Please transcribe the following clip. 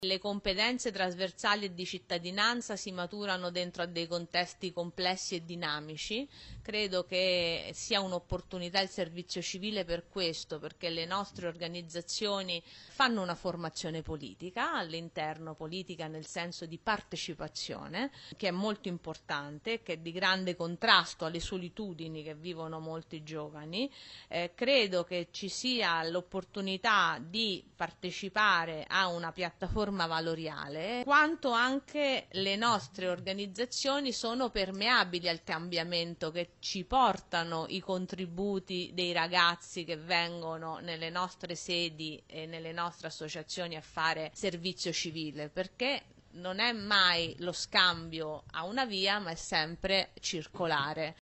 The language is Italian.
Le competenze trasversali e di cittadinanza si maturano dentro a dei contesti complessi e dinamici. Credo che sia un'opportunità il servizio civile per questo, perché le nostre organizzazioni fanno una formazione politica all'interno, politica nel senso di partecipazione, che è molto importante, che è di grande contrasto alle solitudini che vivono molti giovani. Credo che ci sia l'opportunità di partecipare a una piattaforma valoriale, quanto anche le nostre organizzazioni sono permeabili al cambiamento che ci portano i contributi dei ragazzi che vengono nelle nostre sedi e nelle nostre associazioni a fare servizio civile, perché non è mai lo scambio a una via, ma è sempre circolare.